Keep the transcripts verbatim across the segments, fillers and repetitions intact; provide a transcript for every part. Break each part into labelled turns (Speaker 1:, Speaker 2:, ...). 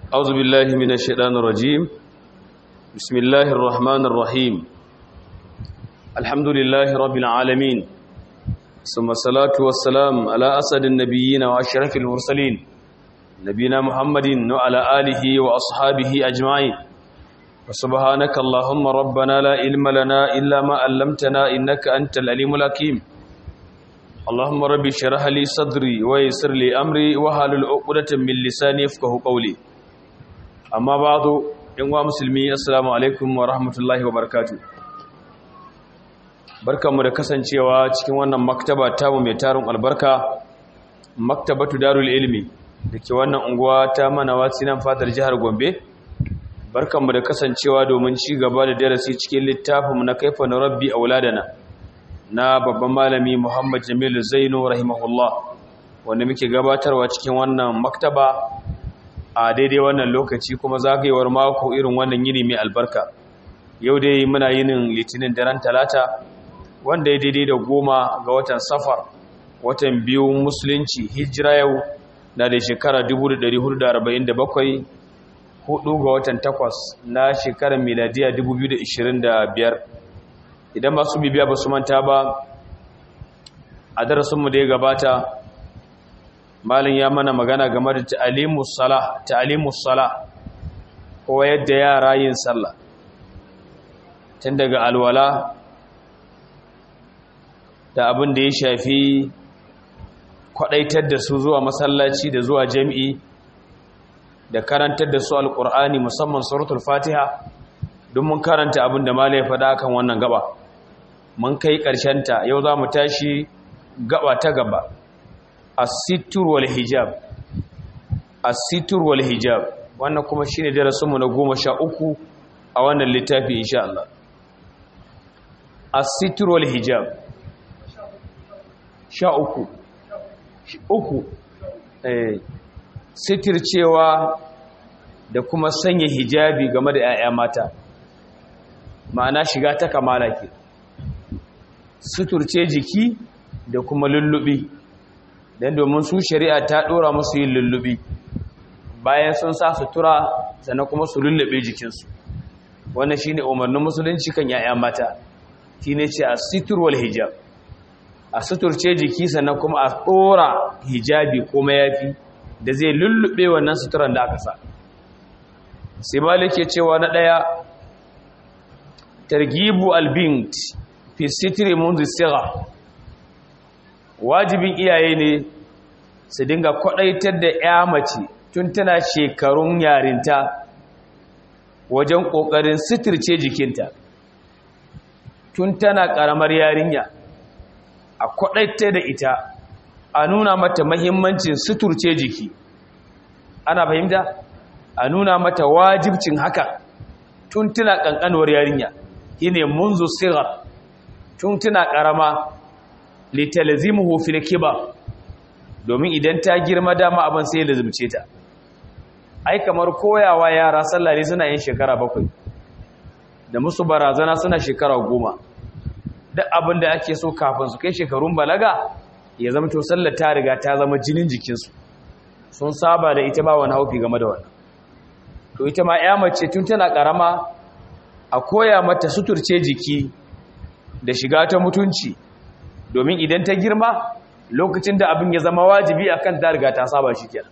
Speaker 1: أعوذ بالله من الشيطان الرجيم بسم الله الرحمن الرحيم الحمد لله رب العالمين ثم الصلاة والسلام على أسد النبيين وأشرف المرسلين نبينا محمد وعلى آله وأصحابه أجمعين وسبحانك اللهم ربنا لا علم لنا إلا ما علمتنا إنك أنت العليم الحكيم اللهم ربي اشرح لي صدري ويسر لي أمري واحلل عقدة من لساني يفقهوا قولي amma ba'du in wa musulmi assalamu alaikum wa rahmatullahi wa barakatuh barkanmu da kasancewa cikin wannan maktaba tamu mai tarin albarka maktabatu darul ilmi dake wannan unguwa ta Manawa nan fadar jihar Gombe barkanmu da kasancewa domin ci gaba da darasi cikin littafinmu na kaifa rabbi auladana na babban malami Muhammad Jamilu Zainu rahimahullah wanda muke gabatarwa cikin wannan maktaba a daidai wannan lokaci kuma zagayewar mako irin wannan yini mai albarka yau dai muna yinin litinin daren talata wanda ya daidai da goma ga watan safar watan biyu musulunci hijira yau na da shekara dubu da ɗari hudu da arba'in da bakwai hudu ga watan takwas na shekarar miladiya dubu biyu da ishirin da biyar idan masu bibiya ba su manta ba a darasinmu da ya gabata malin ya mana magana game da ta'alimus salah ta'alimus salah ko yadda yara yin sallah tun daga alwala da abin da ya shafi kwadaitar da su zuwa masallaci da zuwa jami'i da karantar da su alqur'ani musamman suratul fatiha don mun karanta abin da malai ya faɗa kan wannan gaba mun kai ƙarshen ta yau za mu tashi gaba ta gaba as-sitr wal hijab as-sitr wal hijab wannan kuma shine darasinmu na goma sha uku a wannan littafi insha Allah as-sitr wal hijab sha uku uku eh sitir cewa da kuma sanya hijabi game da 'ya'ya mata ma'ana shiga ta kamala ke suturce jiki da kuma lullubi dan domin su shari'a ta dora musu yin lullubi bayan sun sa sutura sannan kuma su lullube jikinsu wannan shine umarnin musulunci kan yaya mata shine ce as-sitr wal hijab a suturce jiki sannan kuma a dora hijabi ko mayafi da zai lullube wannan suturan da aka sa sai malike cewa na daya targibu al-bint fi sitri mundu sigha wajibin iyaye ne su dinga kwadaitar da ya mace tun tana shekarun yarinta wajen kokarin sitirce jikinta tun tana karamar yarinya a kwadaitar da ita a nuna mata muhimmancin suturce jiki ana fahimta a nuna mata wajibcin haka tun tana kankanuwar yarinya shine munzu sigar tun tana karama litalzimuhu fil kibar domin idan ta girma dama abin sai lazumce ta ai kamar koyawa yara sallah ne suna yin shekara bakwai da musu barazana suna shekara goma duk abin da ake so kafin su kai shekarun balaga ya zama to sallar ta riga ta zama jinin jikinsu sun saba da ita ba wani haufi game da wannan to ita ma ya mace tun tana karama a koya mata suturce jiki da shiga ta mutunci domin idan ta girma lokacin da abin ya zama wajibi akan ta riga ta saba shi kenan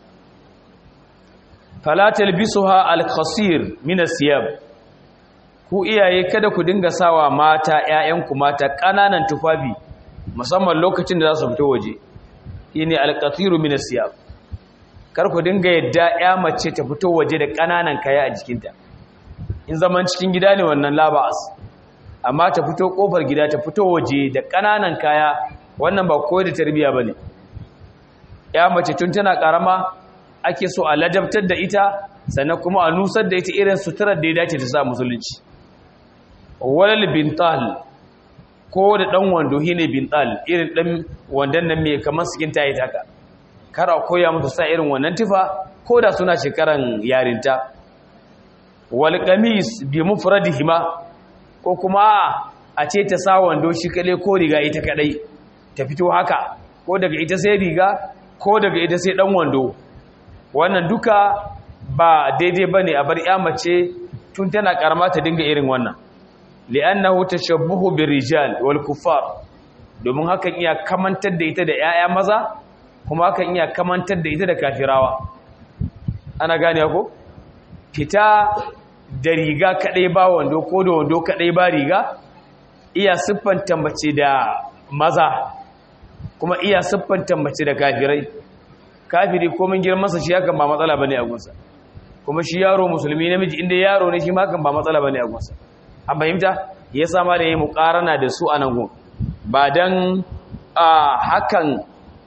Speaker 1: fala talbisuha al-qasir min as-siyab ku iyaye kada ku dinga sawa mata ƴaƴanku mata kananan tufafi musamman lokacin da za su fito waje shine al-qasir min as-siyab kar ku dinga yadda ƴa mace ta fito waje da kananan kaya a jikinta in zaman cikin gida ne wannan labas amma ta fito kofar gida ta fito waje da kananan kaya wannan ba koyi da tarbiya bane ya mace tun tana karama ake so a ladabtar da ita sannan kuma a nusar da ita irin suturar da ya dace ta sa musulunci walal bintal ko da dan wando hine bintal irin dan wandan nan mai kamar sikin tayi taka kar a koya musu sa irin wannan tufa ko da suna shekaran yarinta wal qamis bi mufradihima ko kuma a ce ta sa wando shi kale ko riga ita kadai ta fito haka ko daga ita sai riga ko daga ita sai dan wando wannan duka ba daidai bane a bar ya mace tun tana karama ta dinga irin wannan li'annahu tashabbuhu birijal wal kuffar domin hakan iya kamantar da ita da yaya maza kuma hakan iya kamantar da ita da kafirawa ana gane ko fita da riga kadai ba wando ko da wando kadai ba riga iya siffanta mace da maza kuma iya siffanta mace da kafirai kafiri komin girman sa shi hakan ba matsala bane a gunsa kuma shi yaro musulmi namiji inda yaro ne shi ma hakan ba matsala bane a gunsa an fahimta yasa ma da yayi muqarana da su anan gun ba dan hakan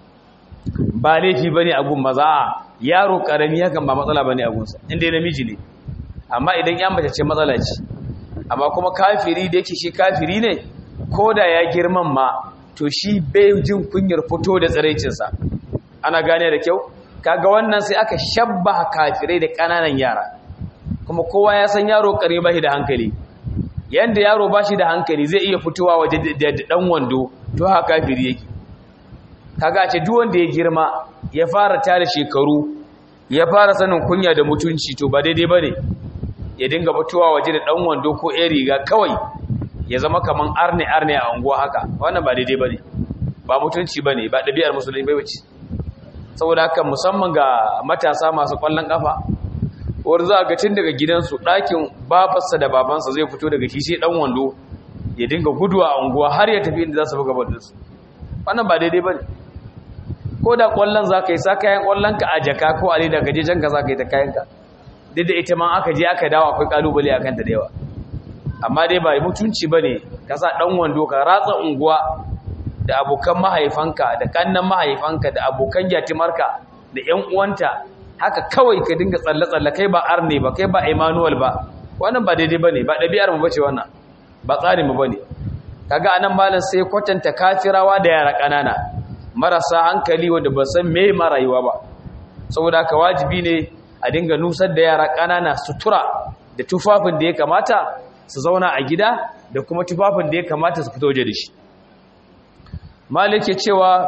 Speaker 1: ba laifi bane a gun maza yaro karami hakan ba matsala bane a gunsa inda namiji ne amma idan ya mace ce matsala ce amma kuma kafiri da yake shi kafiri ne koda ya girman ma to shi bai jin kunyar fito da tsiraicinsa ana gane da kyau kaga wannan sai aka shabbaha kafirai da kananan yara kuma kowa ya san yaro karami ba shi da hankali yanda yaro ba shi da hankali zai iya fitowa waje da dan wando to haka kafiri yake kaga ce duk wanda ya girma ya fara tare shekaru ya fara sanin kunya da mutunci to ba daidai bane ya dinga fitowa waje da dan wando ko ɗan riga kawai ya zama kaman arne arne a unguwa haka wannan ba daidai bane ba mutunci bane ba dabi'ar musulmi bai wuce saboda haka musamman ga matasa masu kwallon kafa wanda za ga tun daga gidansu ɗakin babarsa da babansa zai fito daga shi sai dan wando ya dinga guduwa a unguwa har ya tafi inda za su buga ballon su wannan ba daidai bane ko da kwallon za ka yi sa kayan kwallonka a jaka ko a leda ka je can ka za ka yi ta kayanka duk da ita ma aka je aka dawo akwai kalubale a kanta da yawa amma dai ba mutunci ba ne ka sa ɗan wando ka ratsa unguwa da abokan mahaifanka da kannan mahaifanka da abokan yatimarka da ƴan uwanta haka kawai ka dinga tsalle-tsalle kai ba arne ba kai ba Emmanuel ba wannan ba daidai ba ne ba ɗabi'ar mu bace wannan ba tsarin mu ba ne kaga anan malam sai kwatanta kafirawa da yara ƙanana marasa hankali wanda ba san me ma rayuwa ba saboda haka wajibi ne a dinga nusar da yara ƙanana sutura da tufafin da ya kamata su zauna a gida da kuma tufafin da ya kamata su fito waje da shi malik ya cewa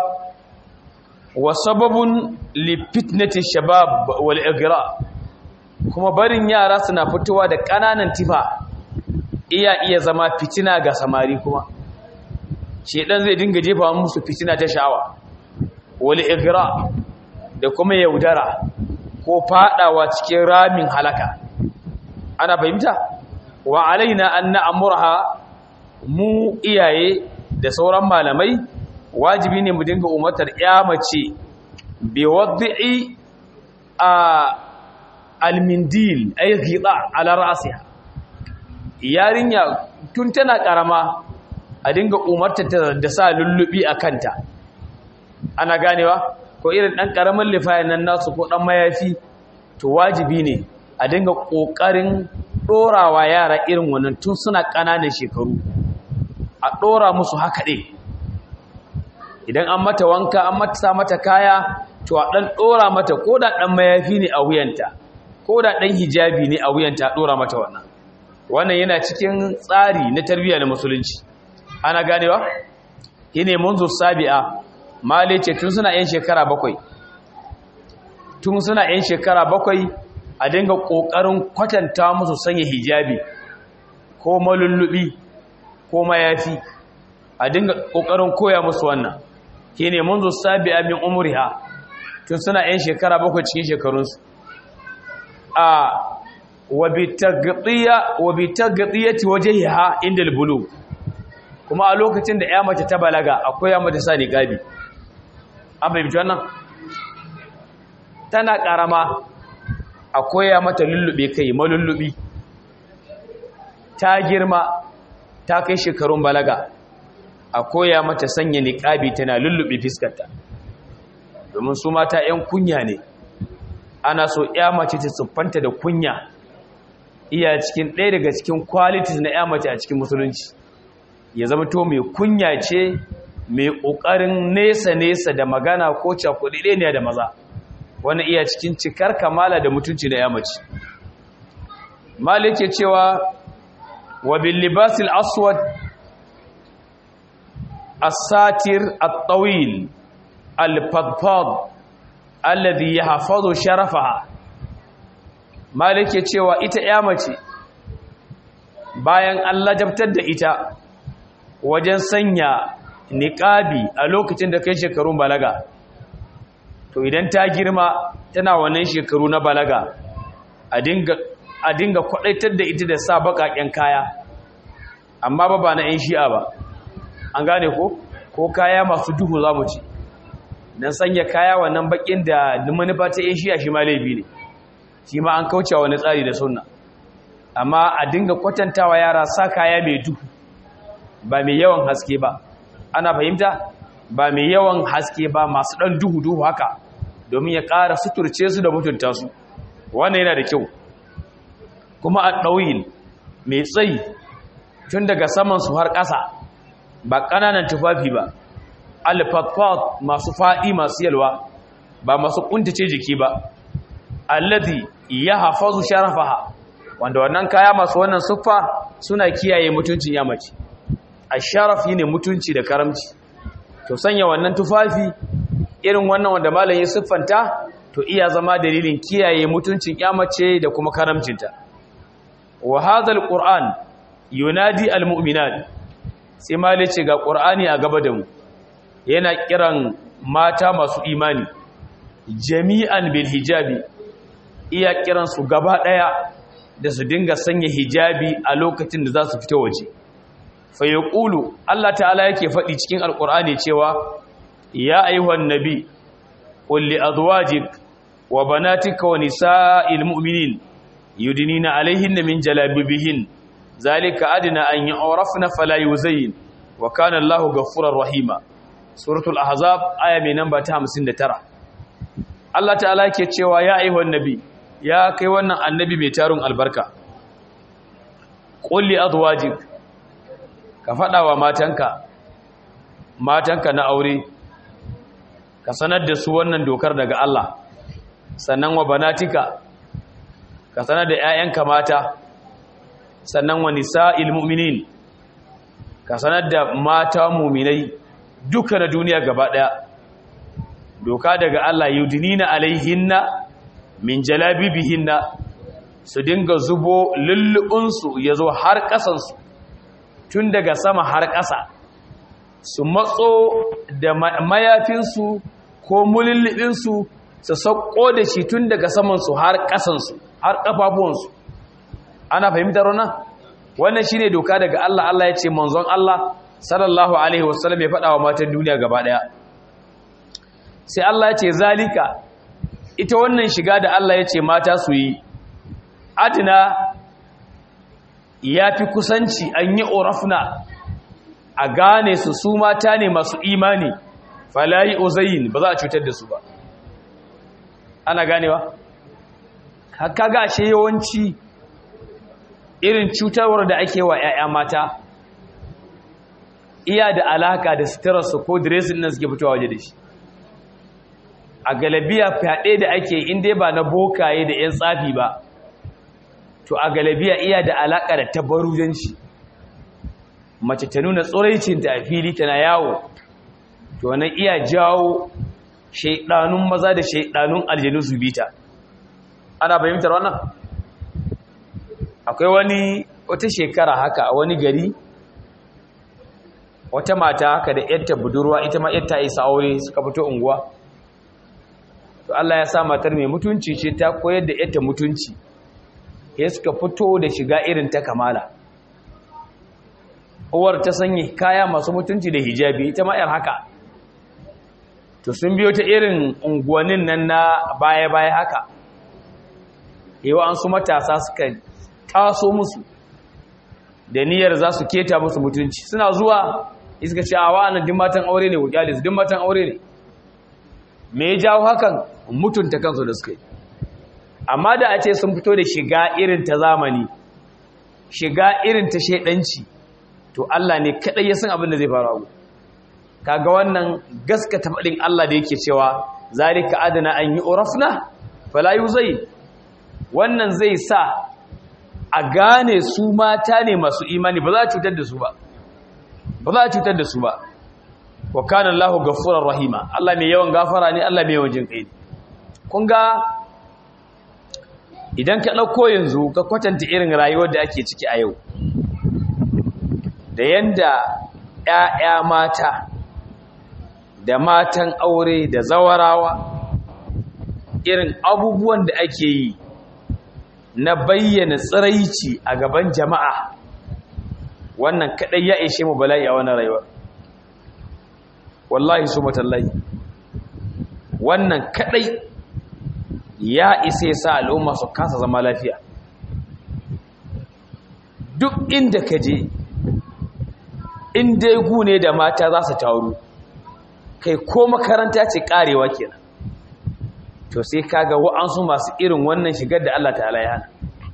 Speaker 1: wa sababun li fitnati shabab wal igra kuma barin yara suna fitowa da ƙananan tifa iya iya zama fitina ga samari kuma shedan zai dinga jefa musu fitina ta sha'awa wal igra da kuma yaudara ko fadawa cikin ramin halaka ana fahimta wa alaina an na'murha mu iyaye da sauran malamai wajibi ne mu dinga umatar ya mace bi wad'i a almindil ay ghida ala ra'siha yarinya tun tana karama a dinga umarta da sa lullubi a kanta ana ganewa ko irin dan karamin lifayan nan nasu ko dan mayafi to wajibi ne a dinga kokarin dorawa yara irin wannan tun suna kananan shekaru a dora musu haka dai idan an mata wanka an mata sa mata kaya to a dan dora mata koda dan mayafi ne a wuyanta koda dan hijabi ne a wuyanta a dora mata wannan wannan yana cikin tsari na tarbiyya na musulunci ana ganewa yene munzu sabi'a male ce tun suna yan shekara bakwai tun suna yan shekara bakwai a dinga kokarin kwatanta musu sanya hijabi ko malullubi ko mayafi a dinga kokarin koya musu wannan yene munzu sabi'a min umriha tun suna yan shekara bakwai cikin shekarunsu a wabitagdiya wabitagdiyati wajhiha inda albulu kuma a lokacin da ya mace ta balaga akwai ya mace sa niqabi an bai bitan nan tana karama akwai ya mata lullube kai malullubi ta girma ta kai shekarun balaga akwai ya mata sanya niqabi tana lullube fiskarta domin su mata ƴan kunya ne ana so ya mace ta siffanta da kunya iya cikin ɗaya daga cikin qualities na ya mace a cikin musulunci ya zama to mai kunya ce mai ƙoƙarin nesa-nesa da magana ko cakuɗe ne da maza wani iya cikin cikar kamala da mutunci na ya mace malik ke cewa wa bil libasil aswad as-satir at-tawil al-fadfad alladhi yahfazu sharafaha malik ya cewa ita ya mace bayan Allah jabtar da ita wajen sanya niqabi a lokacin da kai shekarun balaga, to idan ta girma tana wannan shekaru na balaga a dinga a dinga kwadaitar da ita da sa bakaken kaya, amma ba ba na yan shi'a ba, an gane ko ko kaya masu duhu zamu ci dan sanya kaya wannan bakin da manufa ta yan shi'a shi ma laifi ne, shi ma an kauce wani tsari da sunna. Amma a dinga kwatantawa yara sa kaya mai duhu ba mai yawan haske ba, ana fahimta, ba mai yawan haske ba, masu dan duhu duhu haka, domin ya ƙara suturce su da mutunta su, wannan yana da kyau. Kuma a ɗauyin mai tsayi tun daga saman su har ƙasa, ba ƙananan tufafi ba, alfatfat masu faɗi masu yalwa, ba masu ƙuntace jiki ba, alladhi ya hafazu sharafaha, wanda wannan kaya masu wannan siffa suna kiyaye mutuncin ya mace. Asharaf ne mutunci da karamci, to sanya wannan tufafi irin wannan wanda malam ya siffanta to iya zama dalilin kiyaye mutuncin ya mace da kuma karamcinta. Wa hadha alquran yunadi almu'minat, sai malam ce ga qur'ani a gaba da mu yana kiran mata masu imani jami'an bil hijabi, iya kiran su gaba daya da su dinga sanya hijabi a lokacin da za su fita waje. Fa yaqulu, Allah ta'ala yake faɗi cikin alqur'ani cewa ya ayyuhan nabi qul li azwajik wa banatika wa nisa'il mu'minin yudnina alayhinna min jalabibihin zalika adna an yu'rafna fala yuzayyin wa kana Allahu ghafurur rahima. Suratul ahzab aya mai namba ta hamsin da tara. Allah ta'ala yake cewa ya ayyuhan nabi, ya kai wannan annabi mai tarun albarka, qul li azwajik, ka fada wa matanka matanka na aure, ka sanar da su wannan dokar daga Allah. Sannan wa banatika, ka sanar da ƴaƴanka mata. Sannan wa nisa'il mu'minin, ka sanar da mata mu'minai duka na duniya gaba daya. Doka daga Allah, yudnina alaihinna min jalabibihinna, su dinga zubo lullubinsu ya zo har ƙasansu, tun daga sama har ƙasa, su matso da mayafinsu ko mulullubinsu su sauko da shi tun daga samansu har ƙasansu har ƙafafuwansu. Ana fahimtar wannan? Wannan shine doka daga Allah. Allah ya ce manzon Allah sallallahu alaihi wasallam ya faɗa wa matan duniya gaba ɗaya. Sai Allah ya ce zalika, ita wannan shiga da Allah ya ce mata su yi, adina ya fi kusanci an yi orafna a gane su su mata ne masu imani, falayi ozayin, ba za a cutar da su ba. Ana ganewa? Haka gashe yawanci irin cutarwar da ake wa ‘ya'ya mata iya da alaka da suturarsu ko diresin nan suke fitowa waje da shi. A galabiya fyaɗe da ake inda ba na bokaye da ‘yan tsafi ba, to a galabiya iya da alaƙa da tabarujanci. Mace ta nuna tsoraicinta a fili tana yawo, to wannan iya jawo shaiɗanun maza da shaiɗanun aljanu su bita. Ana fahimtar wannan? Akwai wani wata shekara haka a wani gari, wata mata haka da ‘yarta budurwa, ita ma ‘yarta isa aure suka fito unguwa. To Allah ya sa matar mai mutunci ce, ta koyar da ‘yarta mutunci, ya suka fito da shiga irin ta kamala. Uwar ta sanya kaya masu mutunci da hijabi, ita ma ‘yar haka. To sun biyo ta irin unguwannin nan na baya-baya haka. Yawa an su matasa suka taso musu da niyyar za su keta musu mutunci. Suna zuwa iska ce a wa'annan din matan aure ne, wuƙyale su din matan aure ne. Me ya jawo hakan? Mutunta kansu da suka yi. Amma da a ce sun fito da shiga irin ta zamani, shiga irin ta shaidanci, to Allah ne kadai ya san abin da zai faru. Kaga wannan gaskata faɗin Allah da yake cewa zalika adana an yi urafna fala yuzai, wannan zai sa a gane su mata ne masu imani, ba za a cutar da su ba ba za a cutar da su ba. Wa kana Allahu ghafurur rahima, Allah mai yawan gafara ne, Allah mai yawan jin kai. Kun ga idan ka ɗauko yanzu ka kwatanta irin rayuwar da ake ciki a yau da yanda ‘ya'ya mata da matan aure da zawarawa irin abubuwan da ake yi na bayyana tsiraici a gaban jama'a, wannan kaɗai ya ishe mu bala'i a wannan rayuwa. Wallahi su matallahi wannan kaɗai ya isa ya sa al'umma su kasa zama lafiya. Duk inda ka je in dai gune da mata za su taru, kai ko makaranta ce karewa kenan, to sai kaga wa'ansu masu irin wannan shigar da Allah ta'ala ya hana.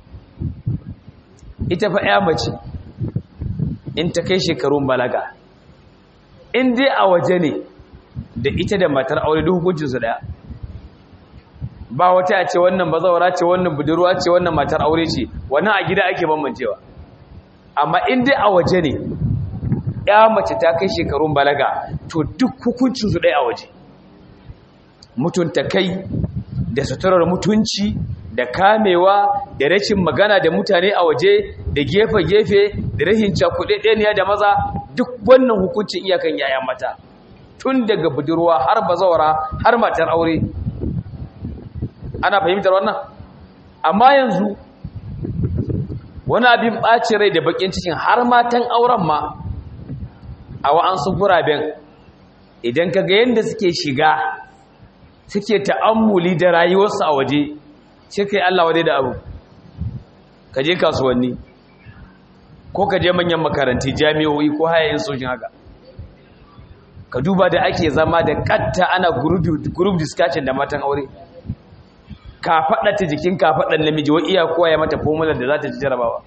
Speaker 1: Ita fa ya mace in ta kai shekarun balaga, in dai a waje ne da ita da matar aure duk hukuncinsu daya, ba wata a ce wannan bazawara ce, wannan budurwa ce, wannan matar aure ce, wannan a gida ake bambancewa. Amma in dai a waje ne ya mace ta kai shekarun balaga, to duk hukuncinsu ɗaya a waje. Mutunta kai da suturar mutunci da kamewa da rashin magana da mutane a waje da gefe-gefe da rashin cakuɗaɗɗeniya da maza, duk wannan hukuncin iyakan yaya mata, tun daga budurwa har bazawara har matar aure. Ana fahimtar wannan? Amma yanzu wani abin ɓaci rai da bakin cikin har matan auren ma a wa'ansu guraben, idan ka ga yadda suke shiga suke ta'ammuli da rayuwarsu a waje, sai kai Allah wadai da abu. Ka je kasuwanni ko ka je manyan makaranti, jami'o'i ko hayayin sojin haka, ka duba da ake zama da katta ana group discussion da matan aure, ka faɗa ta jikin ka faɗan namiji wa iya kowa ya mata formula da za ta ji jarabawa.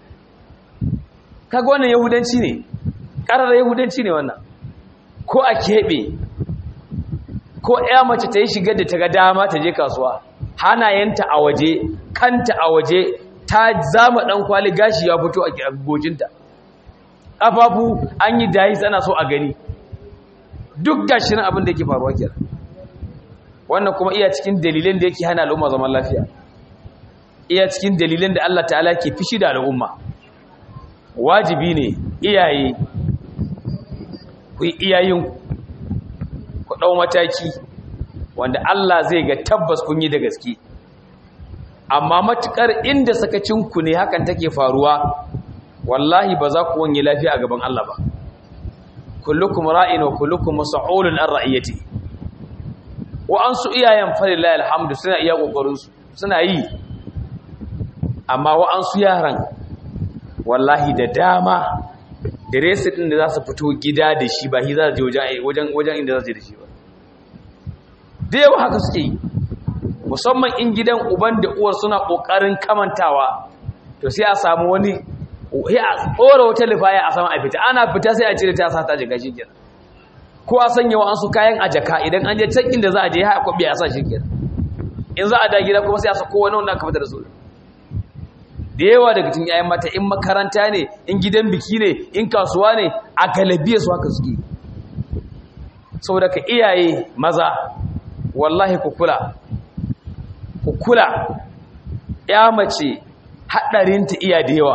Speaker 1: Kaga wannan yahudanci ne, ƙarar yahudanci ne wannan. Ko a keɓe ko ya mace ta yi shigar da ta ga dama ta je kasuwa, hanayenta a waje, kanta a waje, ta zama ɗan kwali, gashi ya fito a gojinta, ƙafafu an yi dayi ana so a gani, duk gashi nan abin da yake faruwa kenan. Wannan kuma iya cikin dalilin da yake hana al'umma zaman lafiya, iya cikin dalilin da Allah ta'ala ke fishi da al'umma. Wajibi ne iyaye ku yi iyayen ku ɗau mataki wanda Allah zai ga tabbas kun yi da gaske. Amma matukar inda sakacinku ne hakan take faruwa, wallahi ba za ku wani lafiya a gaban Allah ba. Kullukum ra'in wa kullukum mas'ulun an ra'iyati. Wa an su iyayen falillahi alhamdu suna iya kokarin su, suna yi. Amma wa an su yaran wallahi da dama da resit din da za su fito gida da shi ba shi za su je wajen wajen inda za su je da shi ba. Da yawa haka suke yi, musamman in gidan uban da uwar suna kokarin kamantawa, to sai a samu wani ya tsora wata lifaya a sama a fita, ana fita sai a cire ta sa ta jiga shi kenan, ko a sanya wa an su kayan a jaka, idan an je can inda za a je ya kwabi a sa shi kenan, in za a da gida kuma sai a sako wani wanda aka fita da su. Da yawa daga cikin yayan mata, in makaranta ne, in gidan biki ne, in kasuwa ne, a galabiya su haka suke. Saboda ka iyaye maza, wallahi ku kula ku kula ya mace haɗarinta iya da yawa.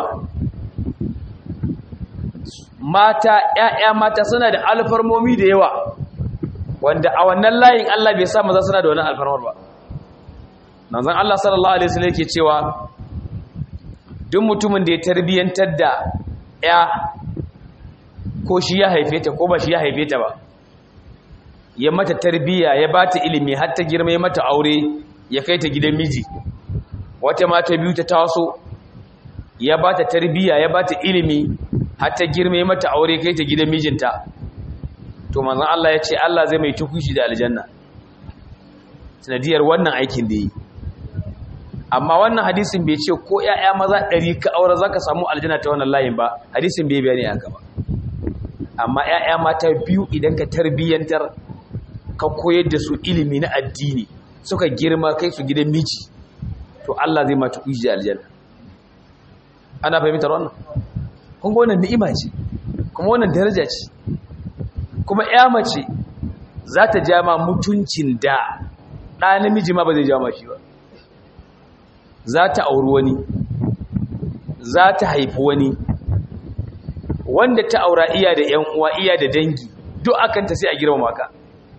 Speaker 1: Mata ƴaƴa mata suna da alfarmomi da yawa, wanda a wannan layin Allah bai sa maza suna da wannan alfarmar ba. Manzon Allah sallallahu alaihi wasallam yake cewa duk mutumin da ya tarbiyantar da ya, ko shi ya haife ta ko ba shi ya haife ta ba, ya mata tarbiya, ya ba ta ilimi har ta girma, ya mata aure, ya kai ta gidan miji, wata mata biyu ta taso, ya ba ta tarbiya, ya ba ta ilimi har ta girma, ya mata aure, kai ta gidan mijinta, to manzon Allah ya ce Allah zai mai tukushi da aljanna sanadiyar wannan aikin da yi. Amma wannan hadisin bai ce ko ƴaƴa maza ɗari ka aure zaka samu aljanna ta wannan layin ba, hadisin bai bayani haka ba. Amma ƴaƴa mata biyu idan ka tarbiyantar, ka koyar da su ilimi na addini, suka girma kai su gidan miji, to Allah zai mata kuji da aljanna. Ana fahimtar wannan? Kun ga wannan ni'ima ce, kuma wannan daraja ce, kuma ƴa mace za ta ja ma mutuncin da ɗa namiji ma ba zai ja ma shi ba. za ta auri wani, za ta haifi wani, wanda ta aura iya da ‘yan uwa iya da dangi duk akanta sai a girmama ka.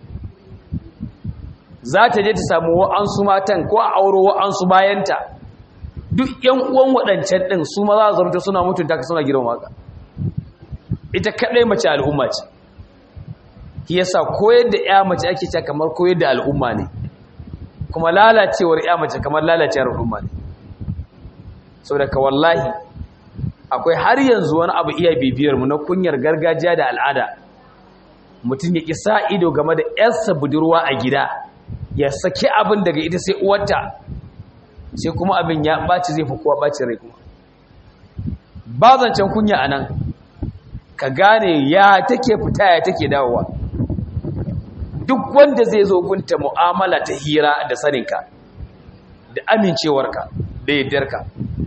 Speaker 1: Za ta je ta samu wa'ansu matan ko a auro wa'ansu bayanta duk ‘yan uwan waɗancan ɗin su ma za a zarta suna mutunta ka suna girmama ka. Ita kaɗai mace al'umma ce, shi yasa koyar da ‘ya mace ake cewa kamar koyar da al'umma ne, kuma lalacewar ‘ya mace kamar lalacewar al'umma ne. Sau da ka wallahi akwai har yanzu wani abu iya bibiyarmu na kunyar gargajiya da al'ada. Mutum ya ƙi sa ido game da ‘yarsa budurwa a gida, ya saki abin daga ita sai uwarta, sai kuma abin ya ɓaci zai fi kowa ɓaci rai kuma. Ba zancen kunya a nan, ka gane ya take fita ya take dawowa. Duk wanda zai zo gunta mu'amala ta hira da saninka, da amincewarka, da yardarka.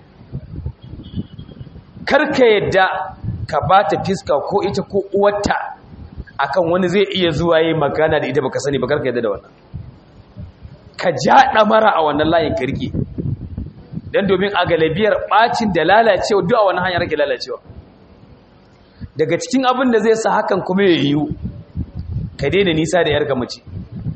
Speaker 1: Karka yadda ka ba ta fiska ko ita ko uwarta akan wani zai iya zuwa yi magana da ita baka sani ba, karka yadda da wannan. Ka ja ɗamara a wannan layin ka rike, don domin a galibiyar ɓacin da lalacewa duk a wani hanyar rage lalacewa. Daga cikin abin da zai sa hakan kuma ya yiwu, ka daina nisa da yarka mace.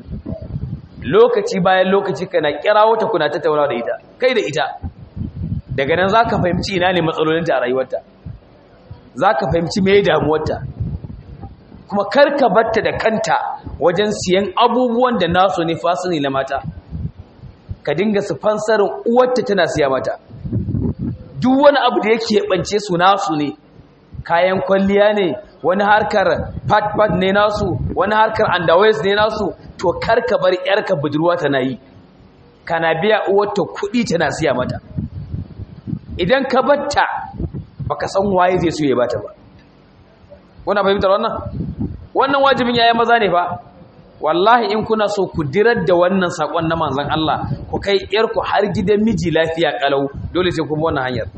Speaker 1: Lokaci bayan lokaci kana kirawo ta kuna tattaunawa da ita, kai da ita. Daga nan za ka fahimci ina ne matsalolinta a rayuwarta, za ka fahimci me damuwarta, kuma karka batta da kanta wajen siyan abubuwan da nasu ne fasini na mata. Ka dinga su fansarin uwarta tana siya mata. Duk wani abu da yake bance su nasu ne, kayan kwalliya ne, wani harkar pat-pat ne nasu, wani harkar underwears ne nasu, to karka bar yarka budurwa tana yi, kana biya uwarta kuɗi tana siya mata. Idan ka batta baka san waye zai so ya bata ba. Kuna fahimtar wannan? Wannan wajibin yayin maza ne fa. Wallahi in kuna so ku dirar da wannan sakon na manzon Allah, ku kai yarku har gidan miji lafiya kalau, dole sai ku bi wannan hanyar.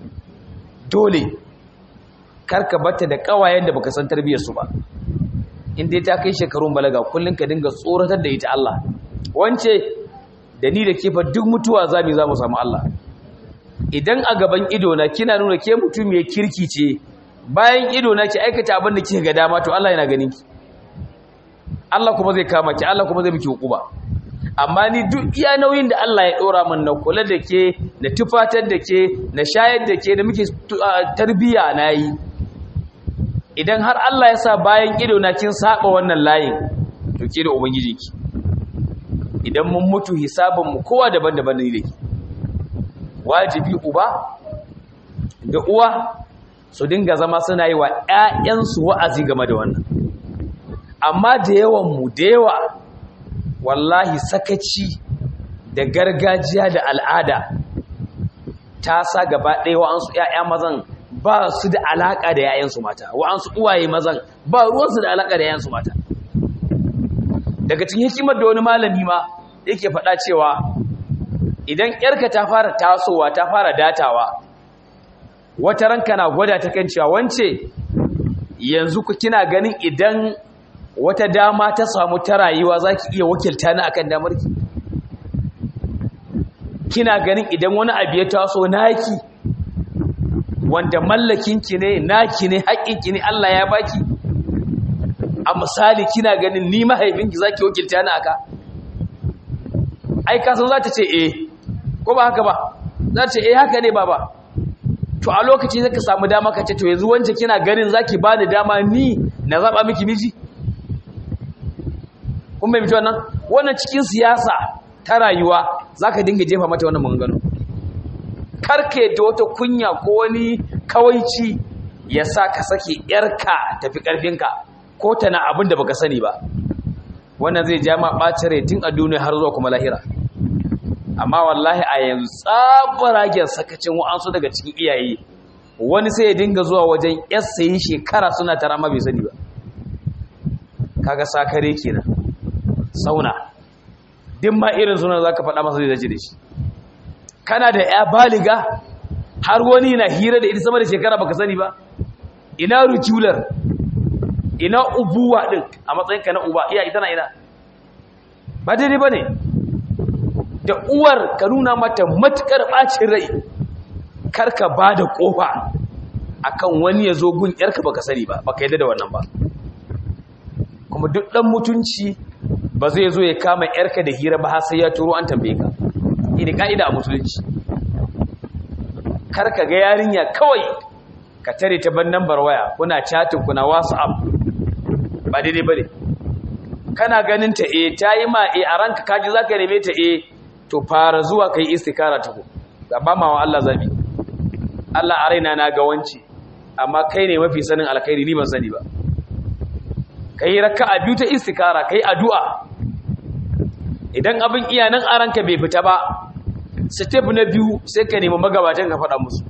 Speaker 1: Dole karka batta da kawayen da baka san tarbiyyar su ba. In dai ta kai shekarun balaga, kullun ka dinga tsoratar da ita Allah. Wance da ni da ke fa duk mutuwa zamu za mu samu Allah. Idan a gaban idona kina nuna ke mutum mai kirki ce, bayan idona ki aikata abin da kike ga dama, to Allah yana ganin ki. Allah kuma zai kama ki, Allah kuma zai miki hukuma. Amma ni duk iya nauyin da Allah ya dora min na kula da ke, na tufatar da ke, na shayar da ke, da muke tarbiya nayi. Idan har Allah ya sa bayan idona kin saba wannan layin, to ke da ubangijinki. Idan mun mutu hisabin mu kowa daban-daban ne dake. Wajibi uba da uwa su dinga zama suna yi wa ‘ya'yansu wa'azi game da wannan. Amma da yawanmu da yawa wallahi sakaci da gargajiya da al'ada ta sa gaba ɗaya wa'ansu ‘ya'ya mazan ba su da alaƙa da ‘ya'yansu mata, wa'ansu uwaye mazan ba ruwansu da alaƙa da ‘ya'yansu mata. Daga cikin hikimar da wani malami ma yake faɗa cewa idan ‘yarka ta fara tasowa ta fara datawa, wata ranka na gwada ta kan cewa wance yanzu ku kina ganin idan wata dama ta samu ta rayuwa za ki iya wakilta ni akan damarki? Kina ganin idan wani abu ya taso naki wanda mallakinki ne, naki ne, haƙƙinki ne, Allah ya baki, a misali kina ganin ni mahaifinki za ki wakilta ni aka? Ai kasan za ta ce eh, ko ba haka ba? Za ta ce eh haka ne baba. To a lokaci zaka samu dama ka ce to yanzu wance kina ganin zaki ba ni dama ni na zaba miki miji? Kun bai miki wannan? Wannan cikin siyasa ta rayuwa zaka dinga jefa mata wannan maganganu. Karke da wata kunya ko wani kawaici ya sa ka sake yarka tafi karfinka ko tana abin da baka sani ba. Wannan zai ja ma bacin rai tun a duniya har zuwa kuma lahira. Amma wallahi a yanzu tsabaragen sakacin wa'ansu daga cikin iyaye, wani sai ya dinga zuwa wajen yarsa yi shekara suna tara ma bai sani ba. Kaga sakare kenan, sauna duk ma irin sunan zaka faɗa masa zai dace da shi. Kana da ya baliga har wani na hira da ita sama da shekara baka sani ba. Ina rujular, ina ubuwa din a matsayinka na uba, iya ita na ina ba daidai bane. da uwar ka nuna mata matukar bacin rai karka ba da kofa akan wani ya zo gun yarka baka sani ba baka yadda da wannan ba. Kuma duk dan mutunci ba zai zo ya kama yarka da hira ba har sai ya turo an tambaye ka. Ina kaida a musulunci. Karka ga yarinya kawai ka tare ta ban number waya kuna chatting kuna WhatsApp ba daidai bane. Kana ganin ta eh tayi ma eh a ranka kaji zaka neme ta eh to fara zuwa kai istikara ta ko ga ba ma wa Allah zabi. Allah a raina na ga wanci amma kai ne mafi sanin alkhairi ni ban sani ba. Kai raka'a biyu ta istikara kai addu'a idan abin iyanan a ranka bai fita ba step na biyu sai ka nemi magabatan ka faɗa musu.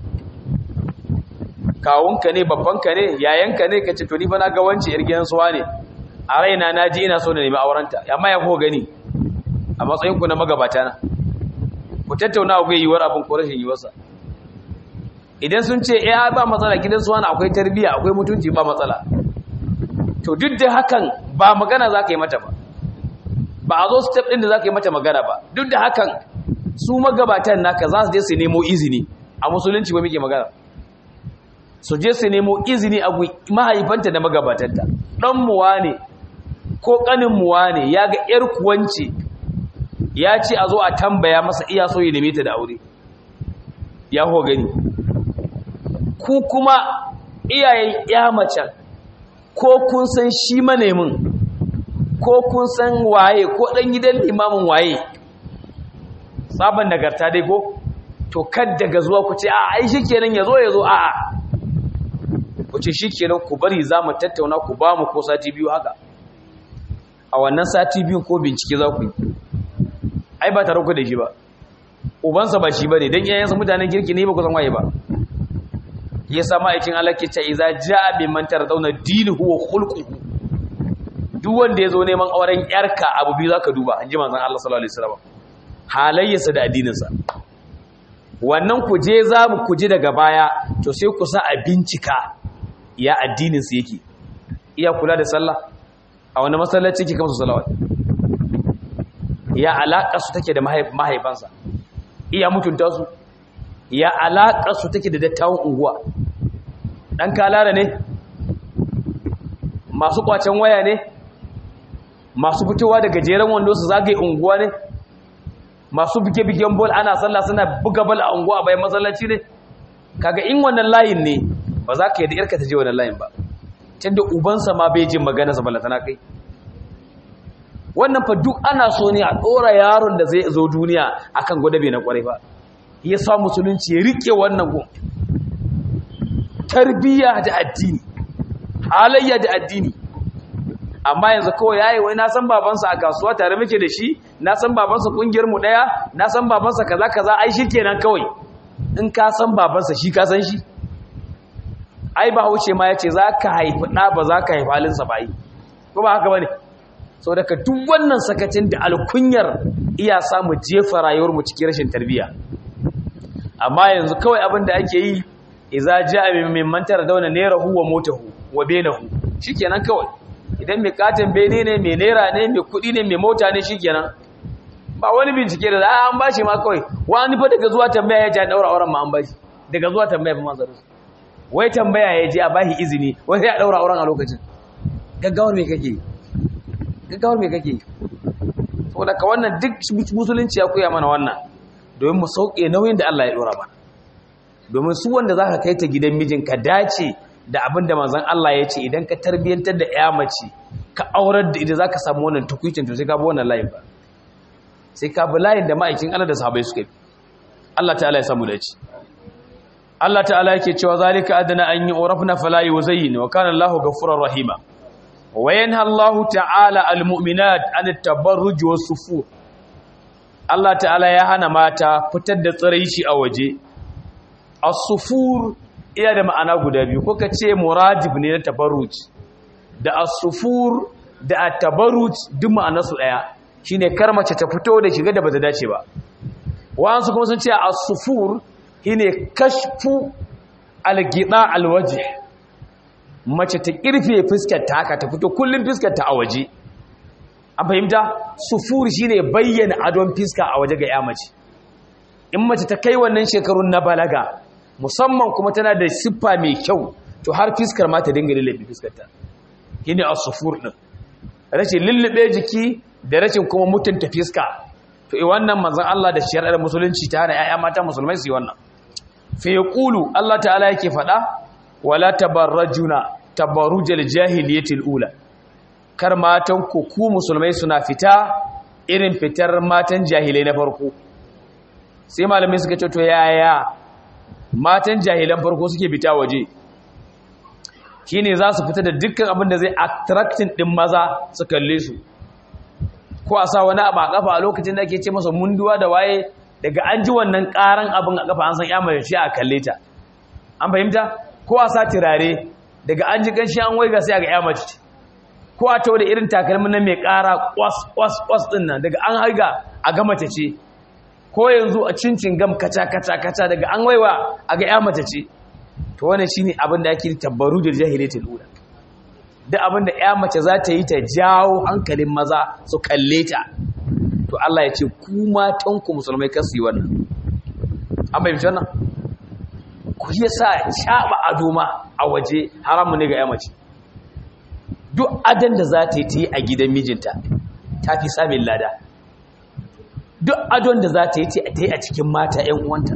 Speaker 1: Kawunka ne babbanka ne yayanka ne kace to ni fa na ga wanci yar gidan suwa ne a raina na ji ina so na nemi aurenta amma ya ko gani a matsayin ku na magabata na ku tattauna ku yi war abin ko rashin yi wasa. Idan sun ce eh ba matsala gidan suwa na akwai tarbiyya akwai mutunci ba matsala to duk da hakan ba magana zaka yi mata ba ba a zo step din da zaka yi mata magana ba. Duk da hakan su magabatan naka za su je su nemo izini a musulunci ba muke magana su je su nemo izini a mahaifanta da magabatanta. Dan muwa ne ko kanin muwa ne ya ga yar kuwanci ya ce a zo a tambaya masa iya so ya neme ta da aure ya ho gani. Ku kuma iyayen ya mace ko kun san shi manemin ko kun san waye ko dan gidan limamin waye saban nagarta dai ko to kad daga zuwa ku ce a ai shikenan yazo yazo a a ku ce shikenan ku bari zamu tattauna ku ba mu ko sati biyu haka a wannan sati biyu ko bincike za ku yi ai ba tare ku da shi ba ubansa ba shi bane dan iyayensa mutanen kirki ne ba ku san waye ba. Yasa ma'aikin Allah ke ce iza jaa bi man taradawna dinuhu wa khulquhu duk wanda yazo neman auren yarka abu biyu zaka duba anji manzon Allah sallallahu alaihi wasallam halayyarsa da addininsa. Wannan ku je za mu ku ji daga baya to sai ku sa a bincika ya addininsa yake. Iya kula da sallah a wani masallaci kike kamar salawat ya alaka su take da mahaifansa iya mutunta su ya alaka su take da dattawan unguwa dan kalara ne masu kwacen waya ne masu fitowa daga jeren wando su zagaye unguwa ne masu bige-bigen bol ana sallah suna buga bal a unguwa bayan masallaci ne. Kaga in wannan layin ne ba za ka yi da yarka ta je wannan layin ba tunda ubansa ma bai jin magana sa balantana kai. Wannan fa duk ana so ne a dora yaron da zai zo duniya akan gwadabe na kwarai ba. Ya sa musulunci ya rike wannan gun tarbiyya da addini halayya da addini. Amma yanzu kawai yayi wai na san babansa a kasuwa tare muke da shi na san babansa kungiyar mu daya na san babansa kaza kaza ai shikenan kawai in ka san babansa shi ka san shi. Ai ba hauce ma yace zaka haifi da ba zaka haifi halinsa ba yi ko ba haka bane. Saboda ka duk wannan sakacin da alkunyar iya samu jefa rayuwar mu cikin rashin tarbiyya. Amma yanzu kawai abin da ake yi iza jaa min man taradawna nerahu wa motahu wa benahu shikenan kawai. Idan mai katin bene ne mai naira ne mai kudi ne mai mota ne shikenan ba wani bincike da an bashi ma kawai wani fa daga zuwa tambaya ya ji an daura auren ma an bashi daga zuwa tambaya fa manzaro wai tambaya ya ji a bashi izini wai sai a daura auren a lokacin. Gaggawar me kake gaggawar me kake saboda ka wannan duk musulunci ya koya mana wannan domin mu sauke nauyin da Allah ya dora mana domin su wanda zaka kai ta gidan mijinka dace da abin da manzon Allah ya ce idan ka tarbiyantar da ƴa mace ka aurar da ita zaka samu wannan tukuicin to sai ka bi wannan layin ba sai ka bi layin da ma'aikin Allah da sahabbai suka bi. Allah ta'ala ya samu dace. Allah ta'ala yake cewa zalika adana an yu'rafna fala yuzayyin wa kana Allahu ghafurur rahima wa yanha Allahu ta'ala almu'minat an at-tabarruj was-sufur. Allah ta'ala ya hana mata fitar da tsiraici a waje. As-sufur iya da ma'ana guda biyu ko ka ce muradif ne na tabarruj da as-sufur da at-tabarruj duk ma'anarsu daya shine kar mace ta fito da shiga da bata dace ba. Wa'ansu kuma sun ce as-sufur shine kashfu al-ghida al-wajh mace ta kirfe fuskar ta haka ta fito kullun fuskar ta a waje an fahimta sufur shine bayyana adon fiska a waje ga ya mace in mace ta kai wannan shekarun na balaga musamman kuma tana da siffa mai kyau to har fiskar ma ta dinga lullube fiskar ta shine as-sufur din rashin lullube jiki da rashin kuma mutunta fiska to eh wannan manzon Allah da shari'ar musulunci ta hana ƴaƴa mata musulmai su yi wannan fa yaqulu Allah ta'ala yake fada wala tabarrajuna tabarrujal jahiliyatil ula kar matan ku ku musulmai suna fita irin fitar matan jahilai na farko sai malamai suka ce to yaya matan jahilan farko suke fita waje shine za su fita da dukkan abin da zai attracting din maza su kalle su ko a sa wani abu a kafa a lokacin da ake ce masa munduwa da waye daga an ji wannan karan abin a kafa an san ya mai shi a kalle ta an fahimta ko a sa tirare daga an ji ganshi an waiga sai ga ya mace ko a tawo da irin takalmin nan mai kara kwas kwas kwas din nan daga an haiga a ga mace ce ko yanzu a cincin gam kaca kaca kaca daga an waiwa a ga ya mace ce to wannan shine abin da ake tabbaru da jahiliyatul ula duk abin da ya mace za ta yi ta jawo hankalin maza su kalle ta to Allah ya ce ku matan ku musulmai kan su yi wannan an bai fitar nan ku yasa shaba ado ma a waje haramu ne ga ya mace duk adan da za ta yi ta yi a gidan mijinta ta fi samun lada duk adon da za ta yi ta yi a cikin mata ƴan uwanta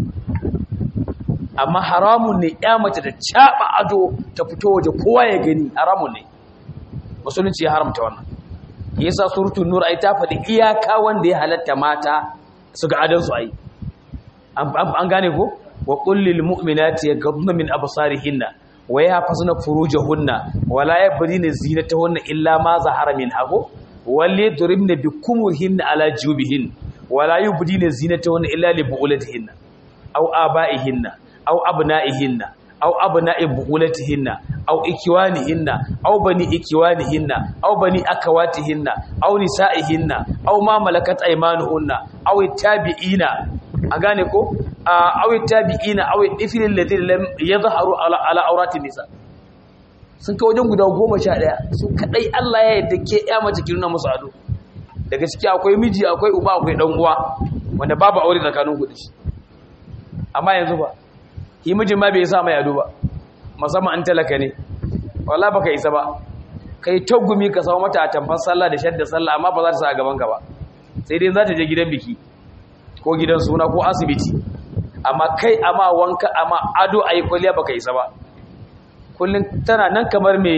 Speaker 1: amma haramun ne ya mace da caba ado ta fito waje kowa ya gani haramun ne musulunci ya haramta wannan yasa suratul nur ai ta faɗi iyaka wanda ya halatta mata su ga adan su ai an gane ko wa qul lil mu'minati yaghdudna min absarihinna wa yahfazna furujahunna wa la yabdina zinatahunna illa ma zahara minha wal yadribna bikumurihinna ala jubihin wa la yubdina zinatahunna illa li bu'ulatihinna aw aba'ihinna aw abna'ihinna aw abna'i bu'ulatihinna aw ikwanihinna aw bani ikwanihinna aw bani akawatihinna aw nisa'ihinna aw ma malakat aymanuhunna aw tabi'ina a gane ko aw tabi'ina aw ifil alladhi lam yadhharu ala ala awrati nisa sun kai wajen guda goma sha ɗaya su kadai Allah ya yarda ke ya mace kiruna musu ado daga ciki akwai miji akwai uba akwai dan uwa wanda babu aure tsakanin ku dashi amma yanzu ba yi mijin ma bai sa mai ado ba musamman an talaka ne wallahi baka isa ba kai tagumi ka samu mata tamfar sallah da shadda sallah amma ba za ta sa a gaban ka ba sai dai za ta je gidan biki ko gidan suna ko asibiti amma kai amma wanka amma ado ayi kwaliya baka isa ba kullun tana nan kamar me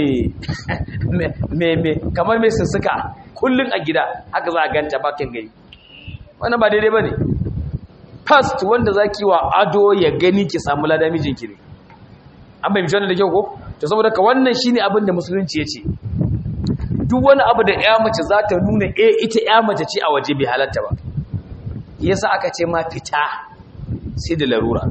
Speaker 1: me me kamar me sussuka kullun a gida haka za a ganta bakin gari wannan ba daidai bane first wanda zaki wa ado ya gani ki samu lada mijinki ne an bai mijin da kyau ko to saboda ka wannan shine abin da musulunci yace duk wani abu da ƴa mace za ta nuna eh ita ƴa mace ce a waje bai halatta ba yasa aka ce ma fita sai da larura